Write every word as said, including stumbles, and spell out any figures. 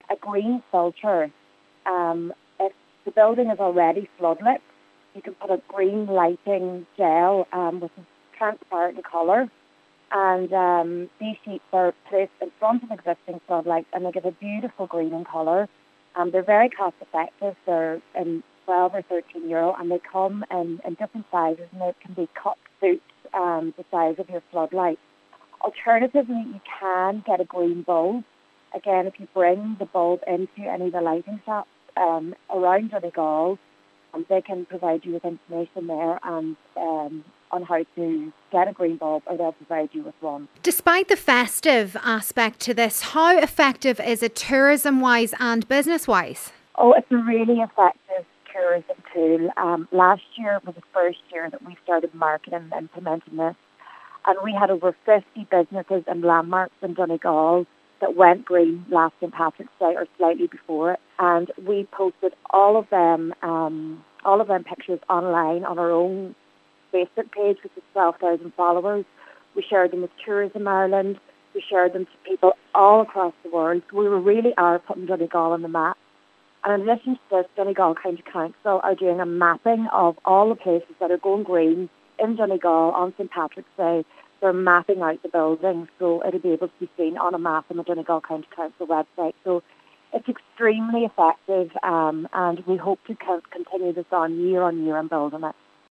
a green filter. Um, if the building is already floodlit, you can put a green lighting gel um, with a transparent colour, and um, these sheets are placed in front of existing floodlights, and they give a beautiful green in colour. Um, they're very cost effective. They're in twelve or thirteen euro, and they come in, in different sizes, and they can be cut suit um, the size of your floodlight. Alternatively, you can get a green bulb. Again, if you bring the bulb into any of the lighting shops um, around Donegal, um, they can provide you with information there and um, on how to get a green bulb, or they'll provide you with one. Despite the festive aspect to this, how effective is it tourism-wise and business-wise? Oh, it's a really effective tourism tool. Um, last year was the first year that we started marketing and implementing this, and we had over fifty businesses and landmarks in Donegal that went green last Saint Patrick's Day or slightly before it, and we posted all of them, um, all of them pictures online on our own Facebook page, which is twelve thousand followers. We shared them with Tourism Ireland. We shared them to people all across the world. So we were really are putting Donegal on the map. And in addition to this, Donegal County Council are doing a mapping of all the places that are going green in Donegal on Saint Patrick's Day. They're mapping out the buildings, so it'll be able to be seen on a map on the Donegal County Council website. So it's extremely effective, um, and we hope to continue this on year on year and building it.